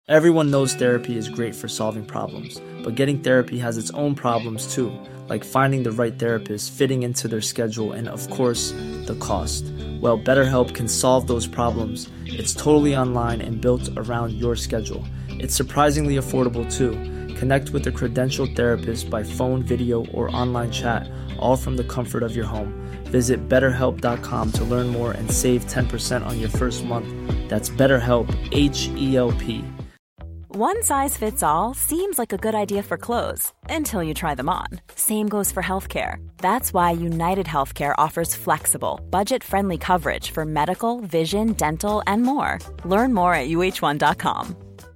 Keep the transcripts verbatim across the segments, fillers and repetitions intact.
Everyone knows therapy is great for solving problems, but getting therapy has its own problems too, like finding the right therapist, fitting into their schedule, and of course, the cost. Well, BetterHelp can solve those problems. It's totally online and built around your schedule. It's surprisingly affordable too. Connect with a credentialed therapist by phone, video, or online chat, all from the comfort of your home. Visit better help dot com to learn more and save ten percent on your first month. That's BetterHelp, H E L P. One size fits all seems like a good idea for clothes until you try them on. Same goes for healthcare. That's why United Healthcare offers flexible, budget-friendly coverage for medical, vision, dental, and more. Learn more at U H one dot com.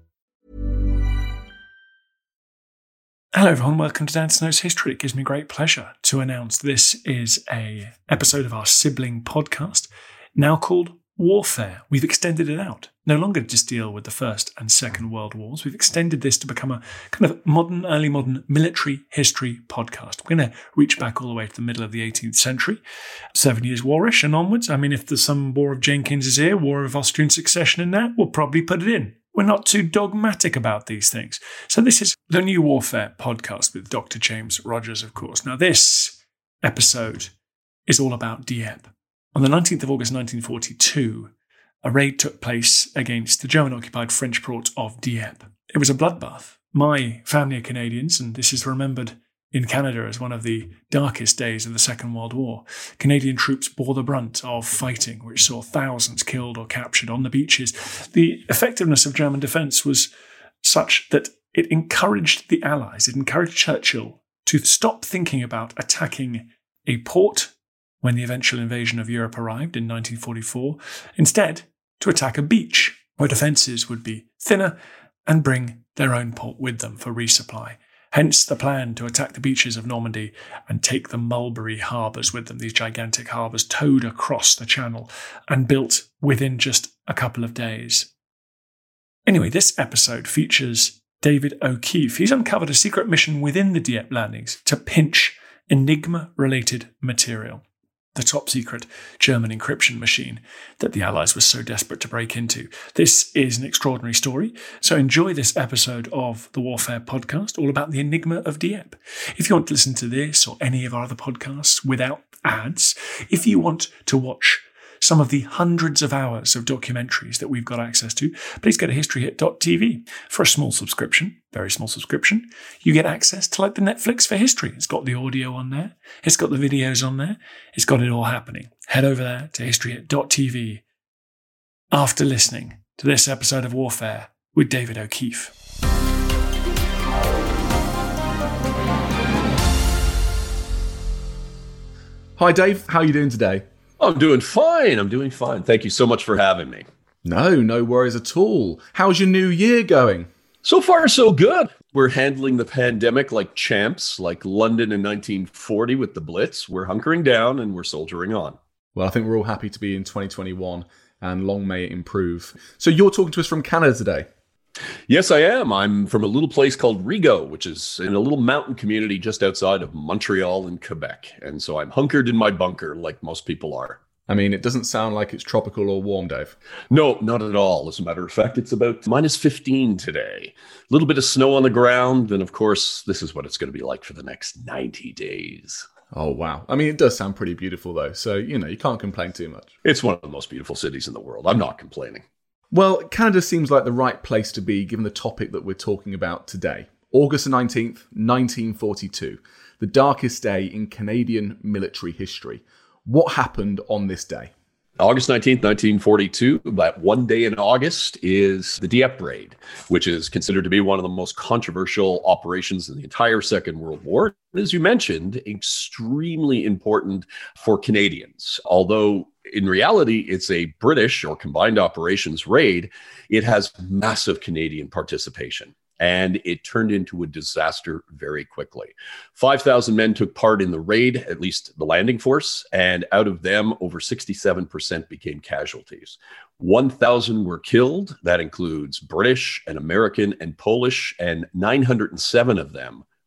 Hello everyone, welcome to Dan Snow's History. It gives me great pleasure to announce this is a episode of our sibling podcast, now called Warfare. We've extended it out. No longer just deal with the First and Second World Wars. We've extended this to become a kind of modern, early modern military history podcast. We're going to reach back all the way to the middle of the eighteenth century, Seven Years' Warish and onwards. I mean, if there's some War of Jenkins is here, War of Austrian Succession in that, we'll probably put it in. We're not too dogmatic about these things. So this is the New Warfare podcast with Doctor James Rogers, of course. Now, this episode is all about Dieppe. On the nineteenth of August nineteen forty-two, a raid took place against the German-occupied French port of Dieppe. It was a bloodbath. My family are Canadians, and this is remembered in Canada as one of the darkest days of the Second World War. Canadian troops bore the brunt of fighting, which saw thousands killed or captured on the beaches. The effectiveness of German defence was such that it encouraged the Allies, it encouraged Churchill to stop thinking about attacking a port when the eventual invasion of Europe arrived in nineteen forty-four, instead to attack a beach where defences would be thinner and bring their own port with them for resupply. Hence the plan to attack the beaches of Normandy and take the Mulberry harbours with them, these gigantic harbours towed across the channel and built within just a couple of days. Anyway, this episode features David O'Keefe. He's uncovered a secret mission within the Dieppe landings to pinch Enigma-related material, the top-secret German encryption machine that the Allies were so desperate to break into. This is an extraordinary story, so enjoy this episode of the Warfare podcast, all about the Enigma of Dieppe. If you want to listen to this or any of our other podcasts without ads, if you want to watch some of the hundreds of hours of documentaries that we've got access to, please go to history hit dot t v. For a small subscription, very small subscription, you get access to like the Netflix for history. It's got the audio on there. It's got the videos on there. It's got it all happening. Head over there to history hit dot t v after listening to this episode of Warfare with David O'Keefe. Hi Dave, how are you doing today? I'm doing fine. I'm doing fine. Thank you so much for having me. No, no worries at all. How's your new year going? So far, so good. We're handling the pandemic like champs, like London in nineteen forty with the Blitz. We're hunkering down and we're soldiering on. Well, I think we're all happy to be in twenty twenty-one and long may it improve. So you're talking to us from Canada today? Yes, I am. I'm from a little place called Rigaud, which is in a little mountain community just outside of Montreal in Quebec. And so I'm hunkered in my bunker like most people are. I mean, it doesn't sound like it's tropical or warm, Dave. No, not at all. As a matter of fact, it's about minus fifteen today. A little bit of snow on the ground. And of course, this is what it's going to be like for the next ninety days. Oh, wow. I mean, it does sound pretty beautiful, though. So, you know, you can't complain too much. It's one of the most beautiful cities in the world. I'm not complaining. Well, Canada seems like the right place to be given the topic that we're talking about today. August nineteenth, nineteen forty-two, the darkest day in Canadian military history. What happened on this day? August nineteenth, nineteen forty-two, that one day in August, is the Dieppe raid, which is considered to be one of the most controversial operations in the entire Second World War. As you mentioned, extremely important for Canadians. Although in reality, it's a British or combined operations raid, it has massive Canadian participation. And it turned into a disaster very quickly. five thousand men took part in the raid, at least the landing force, and out of them, over sixty-seven percent became casualties. one thousand were killed. That includes British and American and Polish, and nine hundred seven of them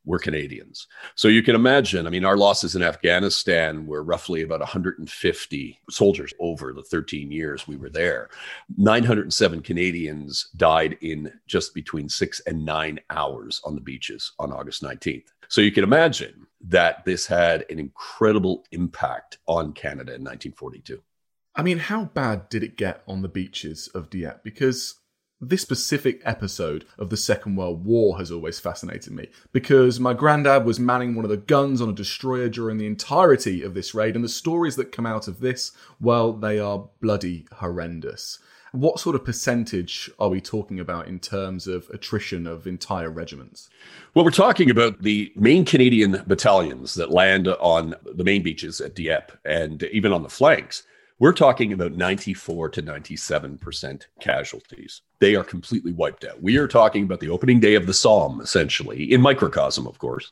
were Canadians. So you can imagine, I mean, our losses in Afghanistan were roughly about one hundred fifty soldiers over the thirteen years we were there. nine hundred seven Canadians died in just between six and nine hours on the beaches on August nineteenth. So you can imagine that this had an incredible impact on Canada in nineteen forty-two. I mean, how bad did it get on the beaches of Dieppe? Because this specific episode of the Second World War has always fascinated me, because my granddad was manning one of the guns on a destroyer during the entirety of this raid, and the stories that come out of this, well, they are bloody horrendous. What sort of percentage are we talking about in terms of attrition of entire regiments? Well, we're talking about the main Canadian battalions that land on the main beaches at Dieppe and even on the flanks. We're talking about ninety-four to ninety-seven percent casualties. They are completely wiped out. We are talking about the opening day of the Somme, essentially, in microcosm, of course.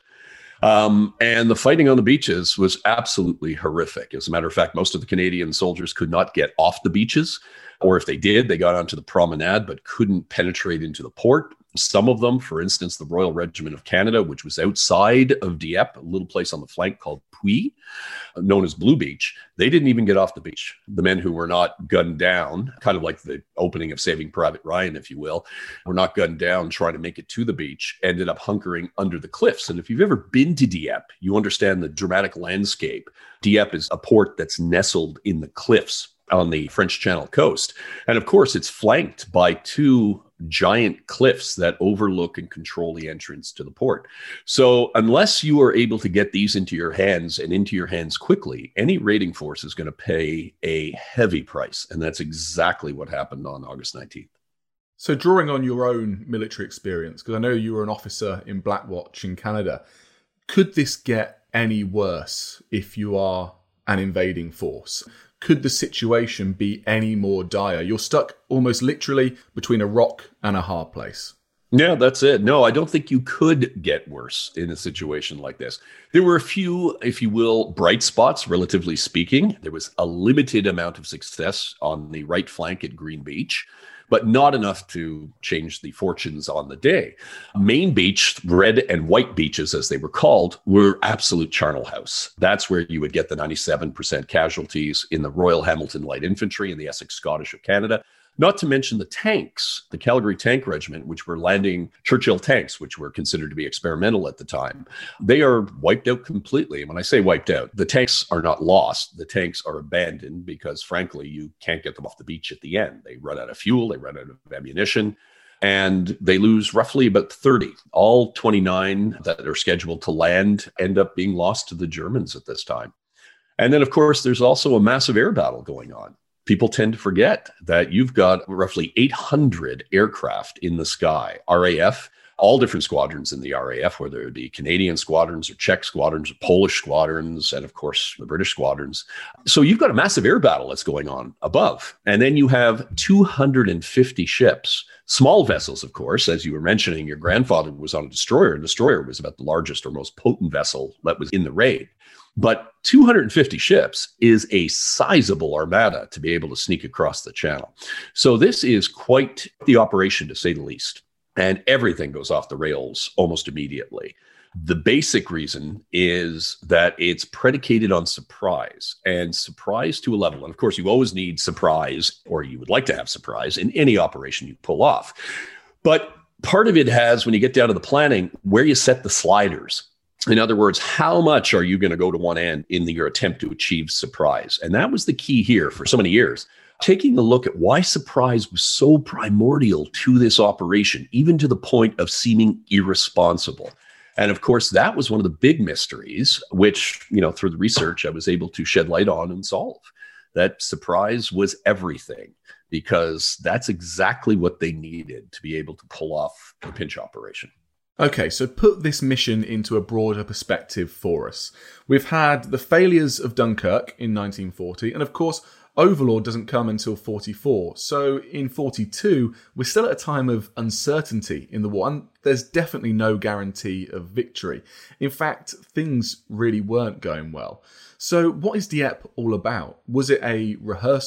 Um, and the fighting on the beaches was absolutely horrific. As a matter of fact, most of the Canadian soldiers could not get off the beaches, or if they did, they got onto the promenade but couldn't penetrate into the port. Some of them, for instance, the Royal Regiment of Canada, which was outside of Dieppe, a little place on the flank called Puy, known as Blue Beach, they didn't even get off the beach. The men who were not gunned down, kind of like the opening of Saving Private Ryan, if you will, were not gunned down trying to make it to the beach, ended up hunkering under the cliffs. And if you've ever been to Dieppe, you understand the dramatic landscape. Dieppe is a port that's nestled in the cliffs on the French Channel coast. And of course, it's flanked by two giant cliffs that overlook and control the entrance to the port. So unless you are able to get these into your hands and into your hands quickly, any raiding force is going to pay a heavy price. And that's exactly what happened on August nineteenth. So drawing on your own military experience, because I know you were an officer in Blackwatch in Canada, could this get any worse if you are an invading force? Could the situation be any more dire? You're stuck almost literally between a rock and a hard place. Yeah, that's it. No, I don't think you could get worse in a situation like this. There were a few, if you will, bright spots, relatively speaking. There was a limited amount of success on the right flank at Green Beach, but not enough to change the fortunes on the day. Main Beach, red and white beaches, as they were called, were absolute charnel house. That's where you would get the ninety-seven percent casualties in the Royal Hamilton Light Infantry and the Essex Scottish of Canada. Not to mention the tanks, the Calgary Tank Regiment, which were landing Churchill tanks, which were considered to be experimental at the time. They are wiped out completely. And when I say wiped out, the tanks are not lost. The tanks are abandoned because, frankly, you can't get them off the beach at the end. They run out of fuel, they run out of ammunition, and they lose roughly about thirty. All twenty-nine that are scheduled to land end up being lost to the Germans at this time. And then, of course, there's also a massive air battle going on. People tend to forget that you've got roughly eight hundred aircraft in the sky, R A F, all different squadrons in the R A F, whether it be Canadian squadrons or Czech squadrons or Polish squadrons, and of course, the British squadrons. So you've got a massive air battle that's going on above. And then you have two hundred fifty ships, small vessels, of course. As you were mentioning, your grandfather was on a destroyer, and destroyer was about the largest or most potent vessel that was in the raid. But two hundred fifty ships is a sizable armada to be able to sneak across the channel. So this is quite the operation, to say the least. And everything goes off the rails almost immediately. The basic reason is that it's predicated on surprise, and surprise to a level. And of course, you always need surprise, or you would like to have surprise in any operation you pull off. But part of it has, when you get down to the planning, where you set the sliders. In other words, how much are you going to go to one end in the, your attempt to achieve surprise? And that was the key here for so many years. Taking a look at why surprise was so primordial to this operation, even to the point of seeming irresponsible. And of course, that was one of the big mysteries, which, you know, through the research, I was able to shed light on and solve. That surprise was everything, because that's exactly what they needed to be able to pull off the pinch operation. Okay, so put this mission into a broader perspective for us. We've had the failures of Dunkirk in nineteen forty, and of course, Overlord doesn't come until forty-four. So in forty-two, we're still at a time of uncertainty in the war, and there's definitely no guarantee of victory. In fact, things really weren't going well. So what is Dieppe all about? Was it a rehearsal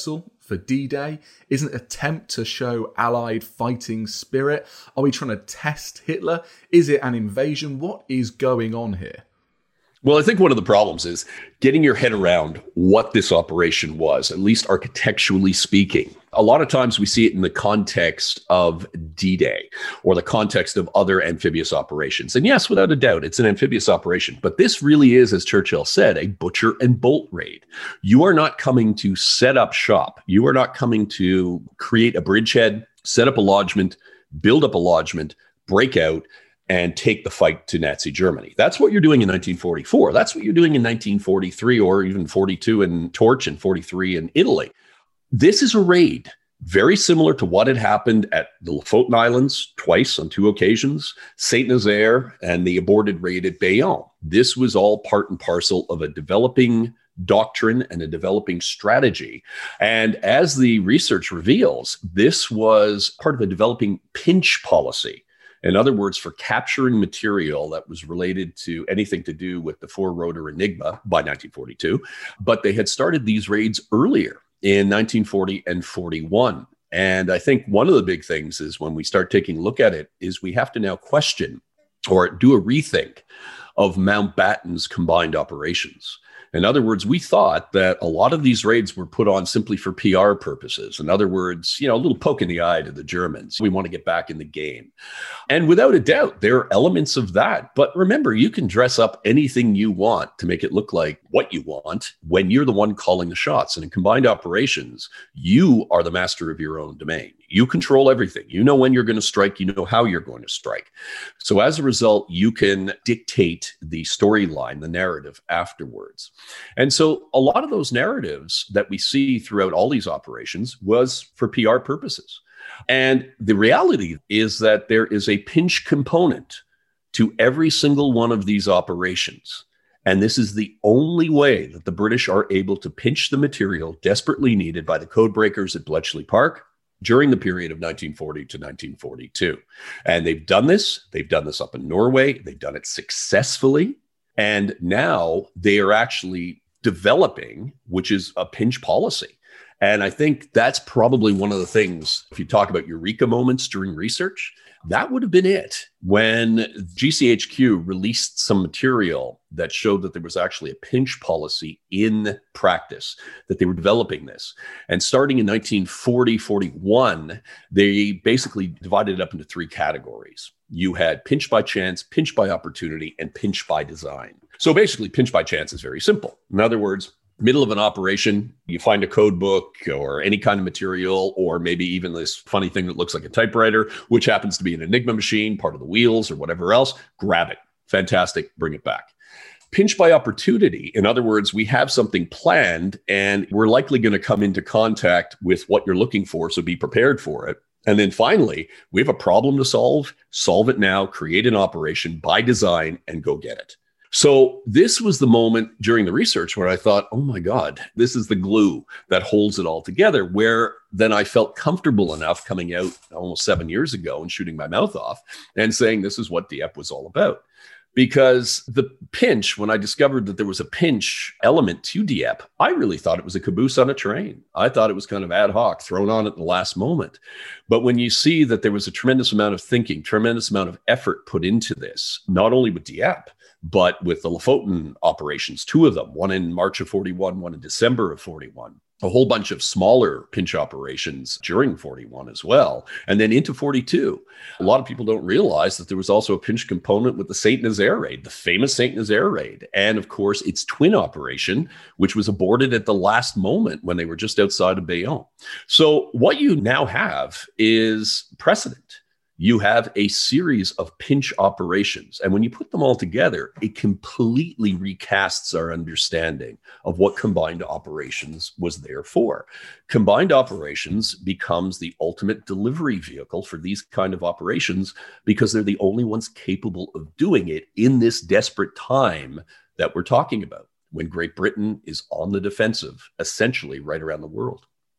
for D-Day? Is it an attempt to show Allied fighting spirit? Are we trying to test Hitler? Is it an invasion? What is going on here? Well, I think one of the problems is getting your head around what this operation was, at least architecturally speaking. A lot of times we see it in the context of D-Day or the context of other amphibious operations. And yes, without a doubt, it's an amphibious operation. But this really is, as Churchill said, a butcher and bolt raid. You are not coming to set up shop. You are not coming to create a bridgehead, set up a lodgement, build up a lodgement, break out, and take the fight to Nazi Germany. That's what you're doing in nineteen forty-four. That's what you're doing in nineteen forty-three or even forty-two in Torch and forty-three in Italy. This is a raid very similar to what had happened at the Lofoten Islands twice on two occasions, Saint Nazaire, and the aborted raid at Bayonne. This was all part and parcel of a developing doctrine and a developing strategy. And as the research reveals, this was part of a developing pinch policy. In other words, for capturing material that was related to anything to do with the four-rotor Enigma by nineteen forty-two. But they had started these raids earlier in nineteen forty and forty-one. And I think one of the big things is when we start taking a look at it is we have to now question or do a rethink of Mountbatten's combined operations. In other words, we thought that a lot of these raids were put on simply for P R purposes. In other words, you know, a little poke in the eye to the Germans. We want to get back in the game. And without a doubt, there are elements of that. But remember, you can dress up anything you want to make it look like what you want when you're the one calling the shots. And in combined operations, you are the master of your own domain. You control everything. You know when you're going to strike. You know how you're going to strike. So as a result, you can dictate the storyline, the narrative afterwards. And so a lot of those narratives that we see throughout all these operations was for P R purposes. And the reality is that there is a pinch component to every single one of these operations. And this is the only way that the British are able to pinch the material desperately needed by the codebreakers at Bletchley Park during the period of nineteen forty to nineteen forty-two. And they've done this. They've done this up in Norway. They've done it successfully. And now they are actually developing, which is a pinch policy. And I think that's probably one of the things, if you talk about eureka moments during research, that would have been it when G C H Q released some material that showed that there was actually a pinch policy in practice, that they were developing this. And starting in nineteen forty, forty-one, they basically divided it up into three categories. You had pinch by chance, pinch by opportunity, and pinch by design. So basically, pinch by chance is very simple. In other words, middle of an operation, you find a code book or any kind of material, or maybe even this funny thing that looks like a typewriter, which happens to be an Enigma machine, part of the wheels or whatever else, grab it. Fantastic, bring it back. Pinch by opportunity. In other words, we have something planned and we're likely going to come into contact with what you're looking for, so be prepared for it. And then finally, we have a problem to solve, solve it now, create an operation by design and go get it. So this was the moment during the research where I thought, oh my God, this is the glue that holds it all together, where then I felt comfortable enough coming out almost seven years ago and shooting my mouth off and saying this is what Dieppe was all about. Because the pinch, when I discovered that there was a pinch element to Dieppe, I really thought it was a caboose on a train. I thought it was kind of ad hoc, thrown on at the last moment. But when you see that there was a tremendous amount of thinking, tremendous amount of effort put into this, not only with Dieppe, but with the Lofoten operations, two of them, one in March of forty-one, one in December of forty-one, a whole bunch of smaller pinch operations during forty-one as well, and then into forty-two. A lot of people don't realize that there was also a pinch component with the Saint Nazaire raid, the famous Saint Nazaire raid, and of course its twin operation, which was aborted at the last moment when they were just outside of Bayonne. So what you now have is precedent. You have a series of pinch operations. And when you put them all together, it completely recasts our understanding of what combined operations was there for. Combined operations becomes the ultimate delivery vehicle for these kind of operations because they're the only ones capable of doing it in this desperate time that we're talking about, when Great Britain is on the defensive, essentially right around the world.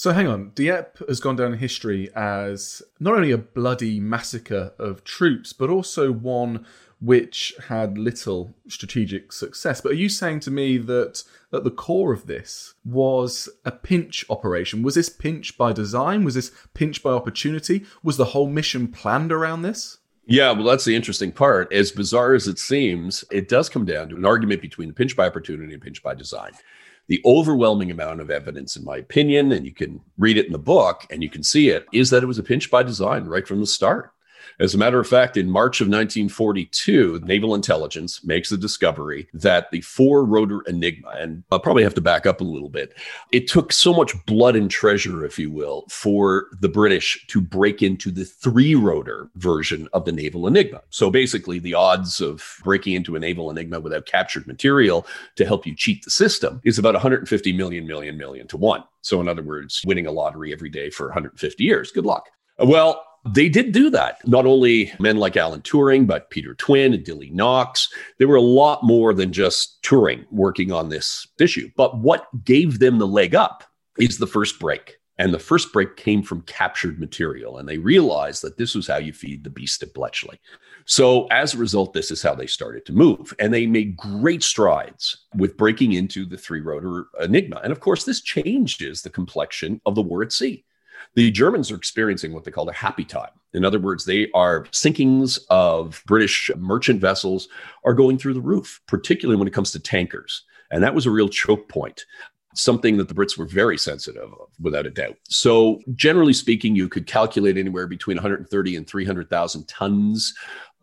So hang on, Dieppe has gone down in history as not only a bloody massacre of troops, but also one which had little strategic success. But are you saying to me that at the core of this was a pinch operation? Was this pinch by design? Was this pinch by opportunity? Was the whole mission planned around this? Yeah, well, that's the interesting part. As bizarre as it seems, it does come down to an argument between pinch by opportunity and pinch by design. The overwhelming amount of evidence, in my opinion, and you can read it in the book and you can see it, is that it was a pinch by design right from the start. As a matter of fact, in March of nineteen forty-two, Naval Intelligence makes the discovery that the four-rotor Enigma, and I'll probably have to back up a little bit, it took so much blood and treasure, if you will, for the British to break into the three-rotor version of the Naval Enigma. So basically, the odds of breaking into a Naval Enigma without captured material to help you cheat the system is about one hundred fifty million, million, million to one. So in other words, winning a lottery every day for one hundred fifty years. Good luck. Well, they did do that. Not only men like Alan Turing, but Peter Twin and Dilly Knox. There were a lot more than just Turing working on this issue. But what gave them the leg up is the first break. And the first break came from captured material. And they realized that this was how you feed the beast at Bletchley. So as a result, this is how they started to move. And they made great strides with breaking into the three-rotor Enigma. And of course, this changes the complexion of the war at sea. The Germans are experiencing what they call a happy time. In other words, they are sinkings of British merchant vessels are going through the roof, particularly when it comes to tankers. And that was a real choke point, something that the Brits were very sensitive of, without a doubt. So generally speaking, you could calculate anywhere between one hundred thirty and three hundred thousand tons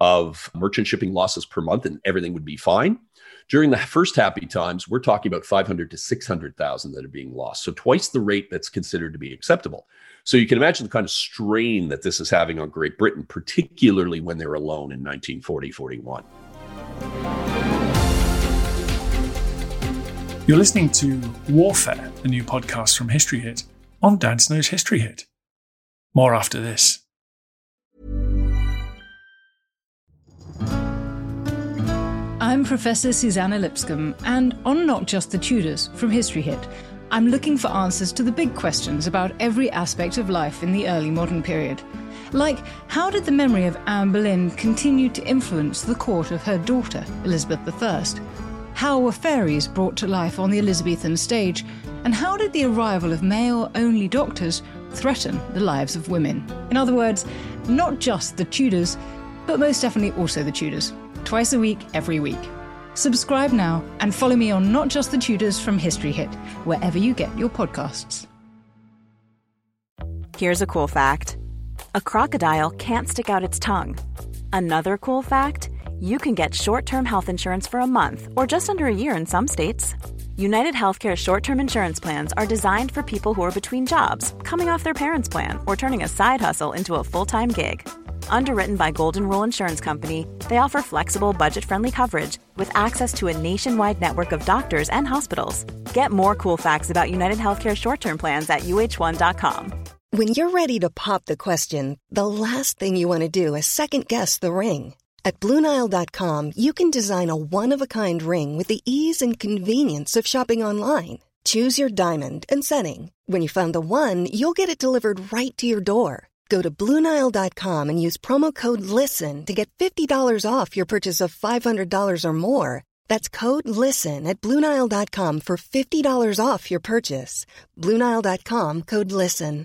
of merchant shipping losses per month, and everything would be fine. During the first happy times, we're talking about five hundred to six hundred thousand that are being lost. So twice the rate that's considered to be acceptable. So you can imagine the kind of strain that this is having on Great Britain, particularly when they're alone in nineteen forty forty-one. You're listening to Warfare, a new podcast from History Hit on Dan Snow's History Hit. More after this. I'm Professor Susanna Lipscomb, and on Not Just the Tudors from History Hit, I'm looking for answers to the big questions about every aspect of life in the early modern period. Like, how did the memory of Anne Boleyn continue to influence the court of her daughter, Elizabeth the First? How were fairies brought to life on the Elizabethan stage? And how did the arrival of male-only doctors threaten the lives of women? In other words, not just the Tudors, but most definitely also the Tudors. Twice a week, every week. Subscribe now and follow me on Not Just the Tudors from History Hit, wherever you get your podcasts. Here's a cool fact. A crocodile can't stick out its tongue. Another cool fact, you can get short-term health insurance for a month or just under a year in some states. United Healthcare short-term insurance plans are designed for people who are between jobs, coming off their parents' plan, or turning a side hustle into a full-time gig. Underwritten by Golden Rule Insurance Company, they offer flexible, budget-friendly coverage with access to a nationwide network of doctors and hospitals. Get more cool facts about United Healthcare short-term plans at U H one dot com. When you're ready to pop the question, the last thing you want to do is second-guess the ring. At Blue Nile dot com, you can design a one-of-a-kind ring with the ease and convenience of shopping online. Choose your diamond and setting. When you find the one, you'll get it delivered right to your door. Go to Blue Nile dot com and use promo code LISTEN to get fifty dollars off your purchase of five hundred dollars or more. That's code LISTEN at Blue Nile dot com for fifty dollars off your purchase. Blue Nile dot com, code LISTEN.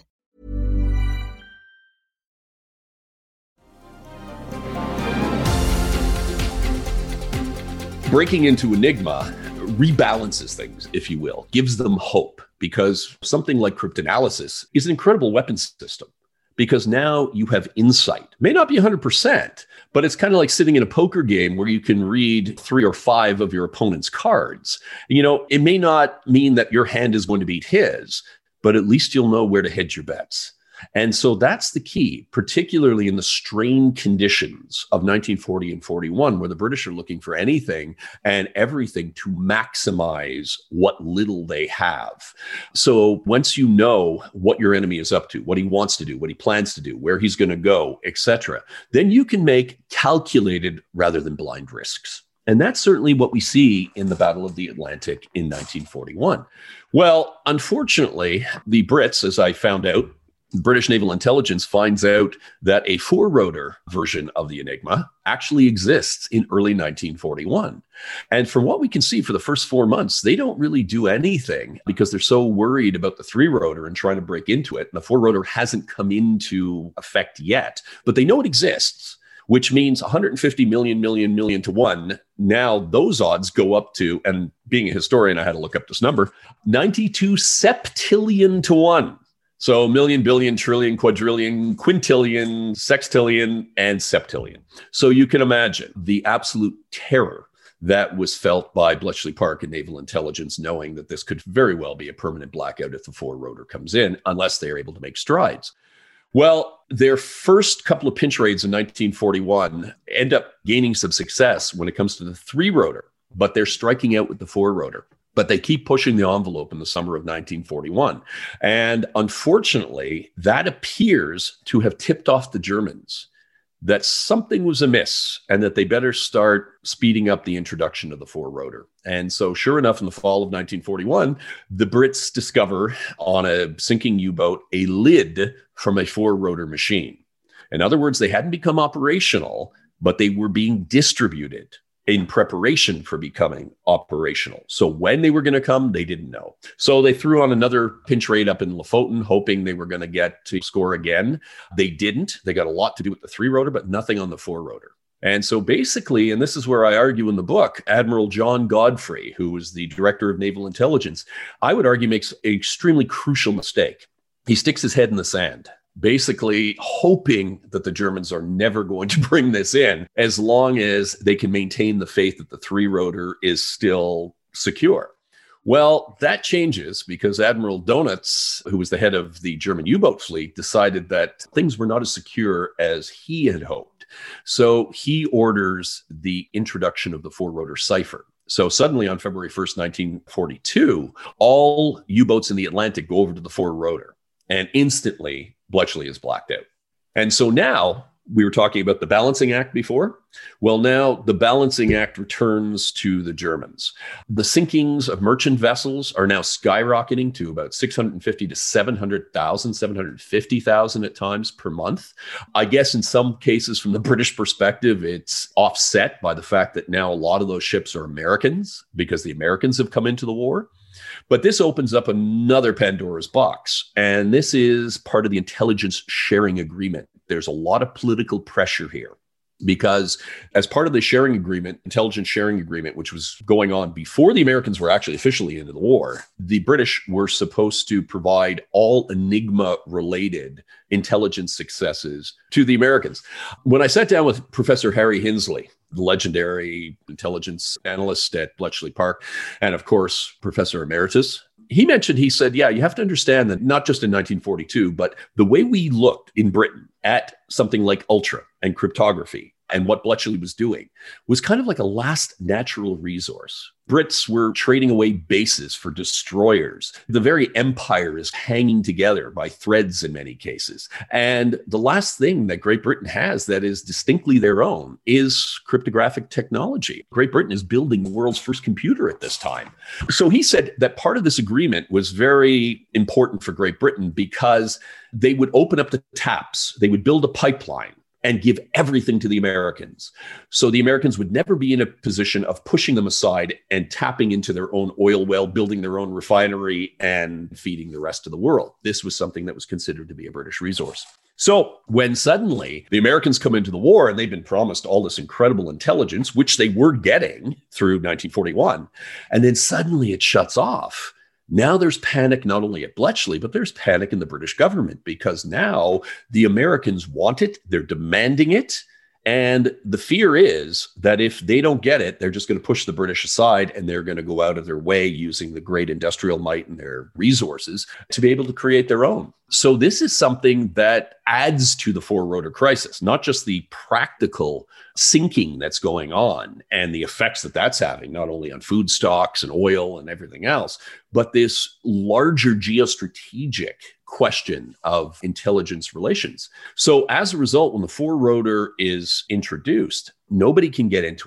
Breaking into Enigma rebalances things, if you will, gives them hope, because something like cryptanalysis is an incredible weapon system. Because now you have insight. May not be one hundred percent, but it's kind of like sitting in a poker game where you can read three or five of your opponent's cards. You know, it may not mean that your hand is going to beat his, but at least you'll know where to hedge your bets. And so that's the key, particularly in the strained conditions of nineteen forty and forty-one, where the British are looking for anything and everything to maximize what little they have. So once you know what your enemy is up to, what he wants to do, what he plans to do, where he's going to go, et cetera, then you can make calculated rather than blind risks. And that's certainly what we see in the Battle of the Atlantic in nineteen forty-one. Well, unfortunately, the Brits, as I found out, British Naval Intelligence finds out that a four-rotor version of the Enigma actually exists in early nineteen forty-one. And from what we can see for the first four months, they don't really do anything because they're so worried about the three-rotor and trying to break into it. And the four-rotor hasn't come into effect yet, but they know it exists, which means one hundred fifty million, million, million to one. Now those odds go up to, and being a historian, I had to look up this number, ninety-two septillion to one. So million, billion, trillion, quadrillion, quintillion, sextillion, and septillion. So you can imagine the absolute terror that was felt by Bletchley Park and Naval Intelligence, knowing that this could very well be a permanent blackout if the four-rotor comes in, unless they are able to make strides. Well, their first couple of pinch raids in nineteen forty-one end up gaining some success when it comes to the three-rotor, but they're striking out with the four-rotor. But they keep pushing the envelope in the summer of nineteen forty-one. And unfortunately, that appears to have tipped off the Germans that something was amiss and that they better start speeding up the introduction of the four-rotor. And so sure enough, in the fall of nineteen forty-one, the Brits discover on a sinking U-boat a lid from a four-rotor machine. In other words, they hadn't become operational, but they were being distributed in preparation for becoming operational. So when they were going to come, they didn't know. So they threw on another pinch raid up in Lofoten, hoping they were going to get to score again. They didn't. They got a lot to do with the three-rotor, but nothing on the four-rotor. And so basically, and this is where I argue in the book, Admiral John Godfrey, who was the director of naval intelligence, I would argue makes an extremely crucial mistake. He sticks his head in the sand, basically hoping that the Germans are never going to bring this in as long as they can maintain the faith that the three-rotor is still secure. Well, that changes because Admiral Donitz, who was the head of the German U-boat fleet, decided that things were not as secure as he had hoped. So he orders the introduction of the four-rotor cipher. So suddenly on February first, nineteen forty-two, all U-boats in the Atlantic go over to the four-rotor, and instantly Bletchley is blacked out. And so now, we were talking about the Balancing Act before. Well, now the Balancing Act returns to the Germans. The sinkings of merchant vessels are now skyrocketing to about six hundred fifty to seven hundred thousand, seven hundred fifty thousand at times per month. I guess in some cases, from the British perspective, it's offset by the fact that now a lot of those ships are Americans because the Americans have come into the war. But this opens up another Pandora's box, and this is part of the intelligence sharing agreement. There's a lot of political pressure here because as part of the sharing agreement, intelligence sharing agreement, which was going on before the Americans were actually officially into the war, the British were supposed to provide all Enigma-related intelligence successes to the Americans. When I sat down with Professor Harry Hinsley, the legendary intelligence analyst at Bletchley Park, and of course, Professor Emeritus, he mentioned, he said, yeah, you have to understand that not just in nineteen forty-two, but the way we looked in Britain at something like Ultra and cryptography and what Bletchley was doing was kind of like a last natural resource. Brits were trading away bases for destroyers. The very empire is hanging together by threads in many cases. And the last thing that Great Britain has that is distinctly their own is cryptographic technology. Great Britain is building the world's first computer at this time. So he said that part of this agreement was very important for Great Britain because they would open up the taps, they would build a pipeline and give everything to the Americans. So the Americans would never be in a position of pushing them aside and tapping into their own oil well, building their own refinery and feeding the rest of the world. This was something that was considered to be a British resource. So when suddenly the Americans come into the war and they've been promised all this incredible intelligence, which they were getting through nineteen forty-one, and then suddenly it shuts off. Now there's panic not only at Bletchley, but there's panic in the British government because now the Americans want it, they're demanding it, and the fear is that if they don't get it, they're just going to push the British aside and they're going to go out of their way using the great industrial might and their resources to be able to create their own. So this is something that adds to the four-rotor crisis, not just the practical sinking that's going on and the effects that that's having, not only on food stocks and oil and everything else, but this larger geostrategic question of intelligence relations. So as a result, when the four-rotor is introduced, nobody can get into it.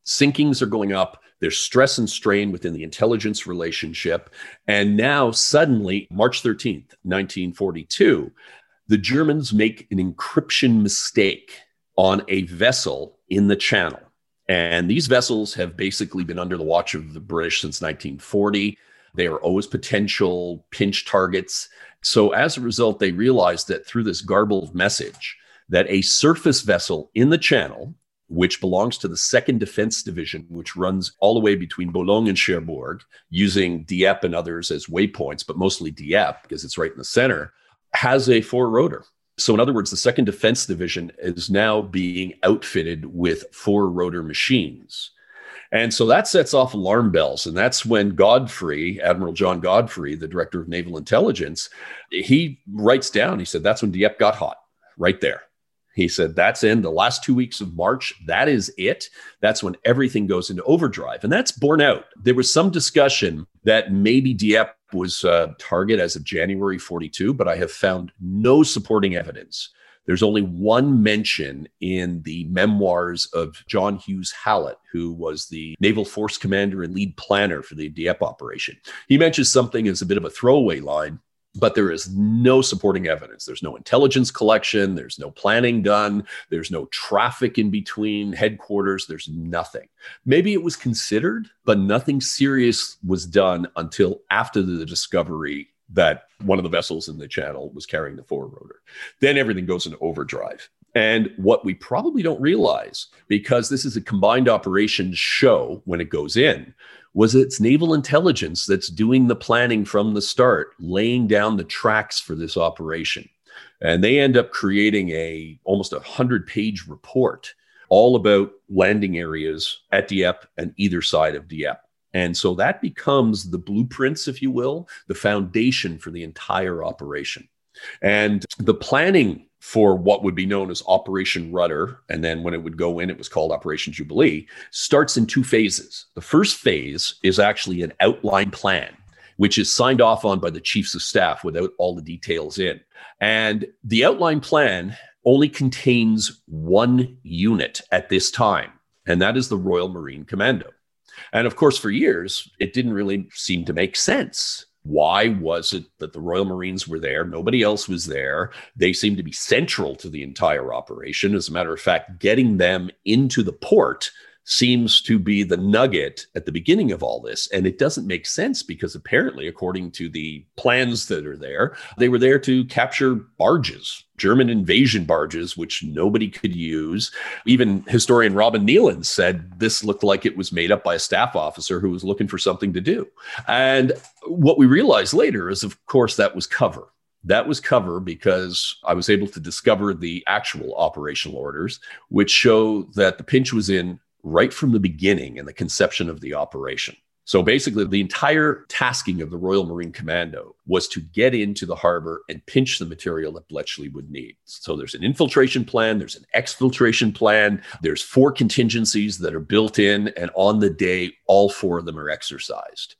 Sinkings are going up. There's stress and strain within the intelligence relationship. And now suddenly, March thirteenth, nineteen forty-two, the Germans make an encryption mistake on a vessel in the Channel. And these vessels have basically been under the watch of the British since nineteen forty. They are always potential pinch targets. So as a result, they realized that through this garbled message, that a surface vessel in the Channel, which belongs to the second Defense Division, which runs all the way between Boulogne and Cherbourg, using Dieppe and others as waypoints, but mostly Dieppe because it's right in the center, has a four-rotor. So in other words, the second Defense Division is now being outfitted with four-rotor machines. And so that sets off alarm bells. And that's when Godfrey, Admiral John Godfrey, the director of naval intelligence, he writes down, he said, that's when Dieppe got hot, right there. He said, that's in the last two weeks of March. That is it. That's when everything goes into overdrive. And that's borne out. There was some discussion that maybe Dieppe was a target as of January forty-two, but I have found no supporting evidence. There's only one mention in the memoirs of John Hughes Hallett, who was the naval force commander and lead planner for the Dieppe operation. He mentions something as a bit of a throwaway line, but there is no supporting evidence. There's no intelligence collection. There's no planning done. There's no traffic in between headquarters. There's nothing. Maybe it was considered, but nothing serious was done until after the discovery that one of the vessels in the Channel was carrying the four-rotor. Then everything goes into overdrive. And what we probably don't realize, because this is a combined operations show when it goes in, was it's naval intelligence that's doing the planning from the start, laying down the tracks for this operation. And they end up creating a almost a hundred-page report all about landing areas at Dieppe and either side of Dieppe. And so that becomes the blueprints, if you will, the foundation for the entire operation. And the planning for what would be known as Operation Rudder, and then when it would go in, it was called Operation Jubilee, starts in two phases. The first phase is actually an outline plan, which is signed off on by the chiefs of staff without all the details in. And the outline plan only contains one unit at this time, and that is the Royal Marine Commando. And of course, for years, it didn't really seem to make sense. Why was it that the Royal Marines were there? Nobody else was there. They seemed to be central to the entire operation. As a matter of fact, getting them into the port seems to be the nugget at the beginning of all this. And it doesn't make sense because apparently, according to the plans that are there, they were there to capture barges, German invasion barges, which nobody could use. Even historian Robin Nealon said this looked like it was made up by a staff officer who was looking for something to do. And what we realized later is, of course, that was cover. That was cover because I was able to discover the actual operational orders, which show that the pinch was in right from the beginning in the conception of the operation. So basically, the entire tasking of the Royal Marine Commando was to get into the harbor and pinch the material that Bletchley would need. So there's an infiltration plan, there's an exfiltration plan, there's four contingencies that are built in, and on the day, all four of them are exercised.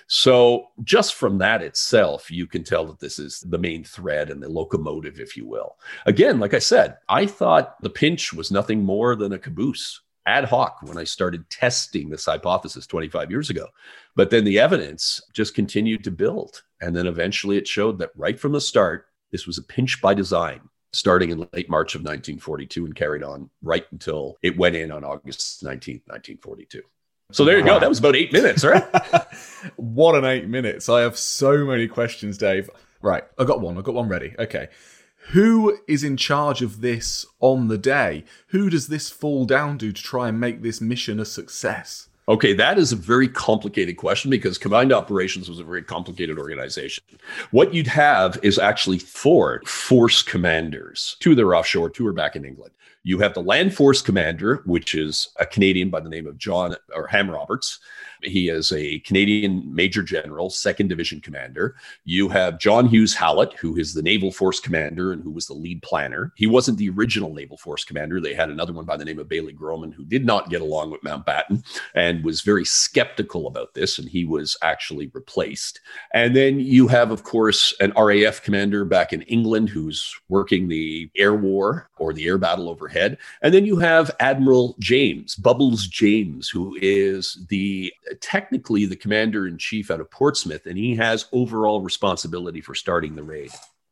So just from that itself, you can tell that this is the main thread and the locomotive, if you will. Again, like I said, I thought the pinch was nothing more than a caboose. Ad hoc when I started testing this hypothesis twenty-five years ago. But then the evidence just continued to build. And then eventually it showed that right from the start, this was a pinch by design, starting in late March of nineteen forty-two and carried on right until it went in on August nineteenth, nineteen forty-two. So there you go. That was about eight minutes, right? What an eight minutes. I have so many questions, Dave. Right. I got one. I got one ready. Okay. Who is in charge of this on the day? Who does this fall down to to try and make this mission a success? Okay, that is a very complicated question because Combined Operations was a very complicated organization. What you'd have is actually four force commanders. Two that are offshore, two are back in England. You have the Land Force Commander, which is a Canadian by the name of John or Ham Roberts. He is a Canadian Major General, Second Division Commander. You have John Hughes Hallett, who is the Naval Force Commander and who was the lead planner. He wasn't the original Naval Force Commander. They had another one by the name of Bailey Groman, who did not get along with Mountbatten and was very skeptical about this, and he was actually replaced. And then you have, of course, an R A F commander back in England who's working the air war or the air battle over head. And then you have Admiral James, Bubbles James, who is the technically the commander-in-chief out of Portsmouth, and he has overall responsibility for starting the raid.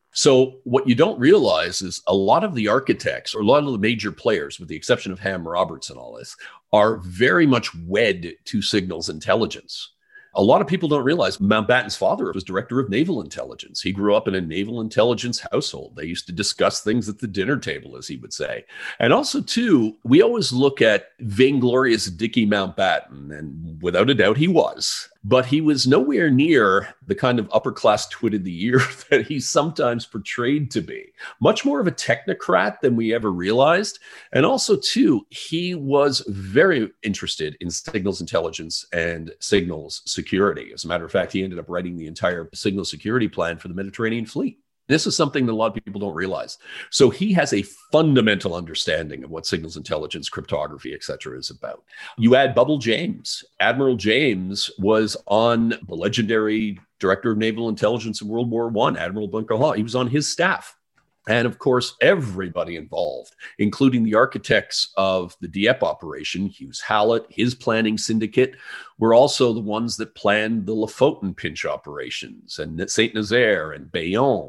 So what you don't realize is a lot of the architects, or a lot of the major players, with the exception of Ham Roberts and all this, are very much wed to signals intelligence. A lot of people don't realize Mountbatten's father was director of naval intelligence. He grew up in a naval intelligence household. They used to discuss things at the dinner table, as he would say. And also, too, we always look at vainglorious Dickie Mountbatten, and without a doubt he was. But he was nowhere near the kind of upper-class twit of the ear that he's sometimes portrayed to be. Much more of a technocrat than we ever realized. And also, too, he was very interested in signals intelligence and signals security. As a matter of fact, he ended up writing the entire signal security plan for the Mediterranean fleet. This is something that a lot of people don't realize. So he has a fundamental understanding of what signals intelligence, cryptography, et cetera is about. You add Bubble James. Admiral James was on the legendary director of naval intelligence in World War One, Admiral Bunker Hill. He was on his staff. And of course, everybody involved, including the architects of the Dieppe operation, Hughes Hallett, his planning syndicate, were also the ones that planned the Lofoten pinch operations and Saint-Nazaire and Bayonne.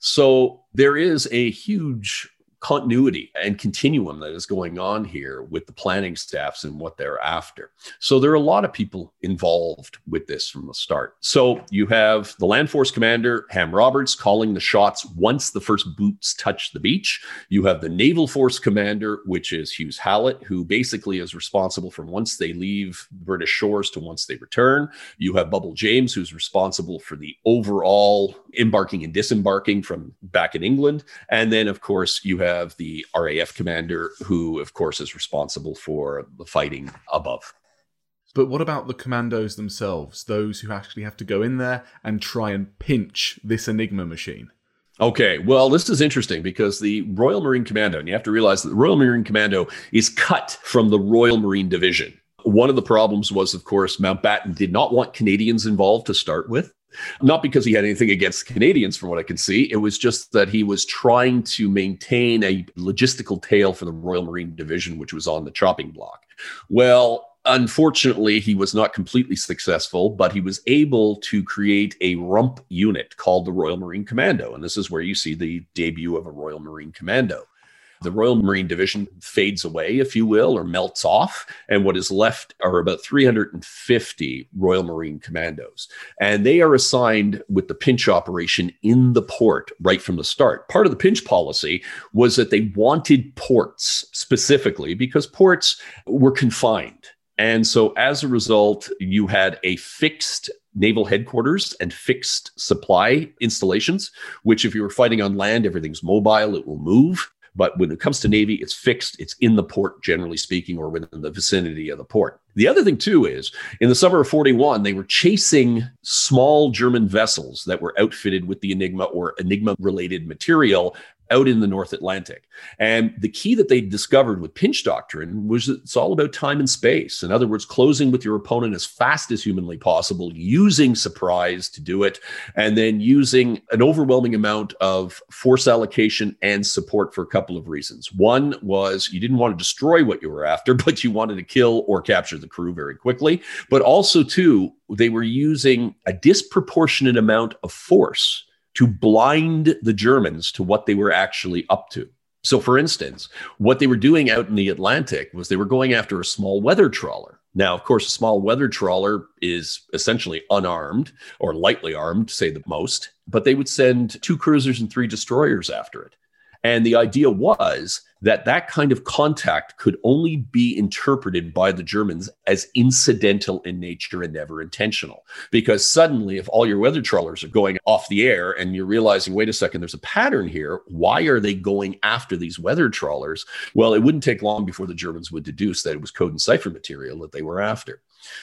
So there is a huge continuity and continuum that is going on here with the planning staffs and what they're after. So there are a lot of people involved with this from the start. So you have the Land Force commander, Ham Roberts, calling the shots once the first boots touch the beach. You have the Naval Force commander, which is Hughes Hallett, who basically is responsible from once they leave British shores to once they return. You have Bubble James, who's responsible for the overall embarking and disembarking from back in England. And then, of course, you have Have the R A F commander, who, of course, is responsible for the fighting above. But what about the commandos themselves, those who actually have to go in there and try and pinch this Enigma machine? Okay, well, this is interesting because the Royal Marine Commando, and you have to realize that the Royal Marine Commando is cut from the Royal Marine Division. One of the problems was, of course, Mountbatten did not want Canadians involved to start with. Not because he had anything against Canadians, from what I can see. It was just that he was trying to maintain a logistical tail for the Royal Marine Division, which was on the chopping block. Well, unfortunately, he was not completely successful, but he was able to create a rump unit called the Royal Marine Commando. And this is where you see the debut of a Royal Marine Commando. The Royal Marine Division fades away, if you will, or melts off. And what is left are about three hundred fifty Royal Marine Commandos. And they are assigned with the pinch operation in the port right from the start. Part of the pinch policy was that they wanted ports specifically because ports were confined. And so as a result, you had a fixed naval headquarters and fixed supply installations, which if you were fighting on land, everything's mobile, it will move. But when it comes to Navy, it's fixed. It's in the port, generally speaking, or within the vicinity of the port. The other thing, too, is in the summer of forty-one, they were chasing small German vessels that were outfitted with the Enigma or Enigma-related material out in the North Atlantic. And the key that they discovered with pinch doctrine was that it's all about time and space. In other words, closing with your opponent as fast as humanly possible, using surprise to do it, and then using an overwhelming amount of force allocation and support for a couple of reasons. One was you didn't want to destroy what you were after, but you wanted to kill or capture the crew very quickly. But also, too, they were using a disproportionate amount of force to blind the Germans to what they were actually up to. So, for instance, what they were doing out in the Atlantic was they were going after a small weather trawler. Now, of course, a small weather trawler is essentially unarmed or lightly armed, to say the most, but they would send two cruisers and three destroyers after it. And the idea was that that kind of contact could only be interpreted by the Germans as incidental in nature and never intentional. Because suddenly, if all your weather trawlers are going off the air and you're realizing, wait a second, there's a pattern here. Why are they going after these weather trawlers? Well, it wouldn't take long before the Germans would deduce that it was code and cipher material that they were after.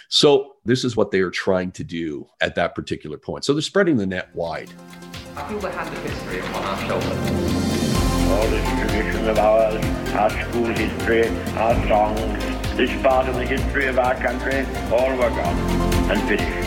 So this is what they are trying to do at that particular point. So they're spreading the net wide. I feel the hand of history upon our shoulders. All this tradition of ours, our school history, our songs, this part of the history of our country, all were gone and finished.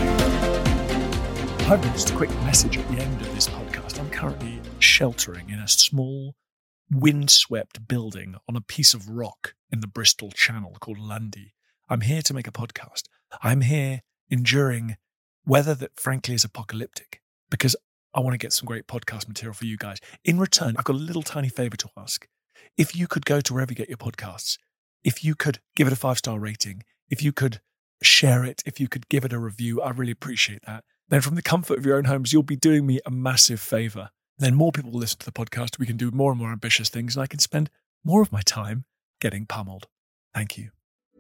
I have just a quick message at the end of this podcast. I'm currently sheltering in a small windswept building on a piece of rock in the Bristol Channel called Lundy. I'm here to make a podcast. I'm here enduring weather that frankly is apocalyptic because I want to get some great podcast material for you guys. In return, I've got a little tiny favor to ask. If you could go to wherever you get your podcasts, if you could give it a five-star rating, if you could share it, if you could give it a review, I really appreciate that. Then from the comfort of your own homes, you'll be doing me a massive favor. Then more people will listen to the podcast. We can do more and more ambitious things, and I can spend more of my time getting pummeled. Thank you.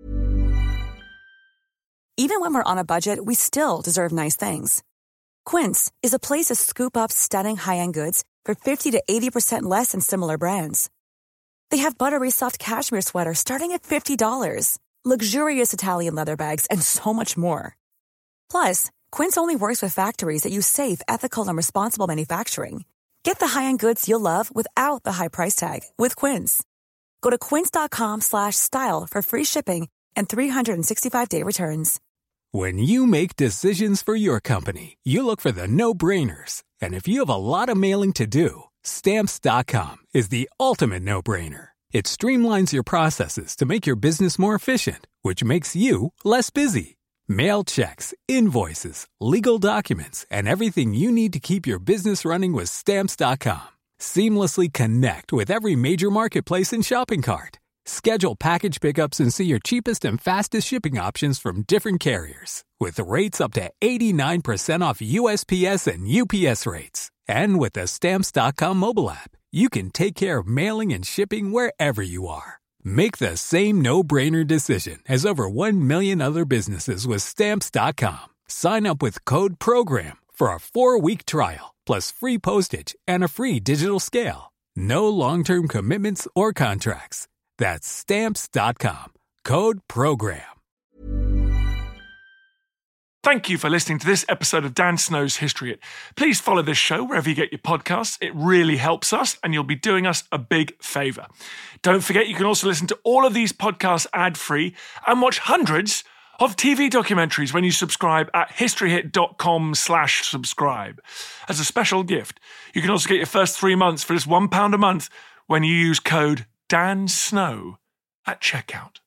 Even when we're on a budget, we still deserve nice things. Quince is a place to scoop up stunning high-end goods for fifty to eighty percent less than similar brands. They have buttery soft cashmere sweaters starting at fifty dollars, luxurious Italian leather bags, and so much more. Plus, Quince only works with factories that use safe, ethical, and responsible manufacturing. Get the high-end goods you'll love without the high price tag with Quince. Go to quince.com slash style for free shipping and three sixty-five day returns. When you make decisions for your company, you look for the no-brainers. And if you have a lot of mailing to do, Stamps dot com is the ultimate no-brainer. It streamlines your processes to make your business more efficient, which makes you less busy. Mail checks, invoices, legal documents, and everything you need to keep your business running with Stamps dot com. Seamlessly connect with every major marketplace and shopping cart. Schedule package pickups and see your cheapest and fastest shipping options from different carriers, with rates up to eighty-nine percent off U S P S and U P S rates. And with the Stamps dot com mobile app, you can take care of mailing and shipping wherever you are. Make the same no-brainer decision as over one million other businesses with Stamps dot com. Sign up with code PROGRAM for a four-week trial, plus free postage and a free digital scale. No long-term commitments or contracts. That's Stamps dot com. Code PROGRAM. Thank you for listening to this episode of Dan Snow's History Hit. Please follow this show wherever you get your podcasts. It really helps us, and you'll be doing us a big favour. Don't forget, you can also listen to all of these podcasts ad-free and watch hundreds of T V documentaries when you subscribe at historyhit.com slash subscribe. As a special gift, you can also get your first three months for just one pound a month when you use code Dan Snow at checkout.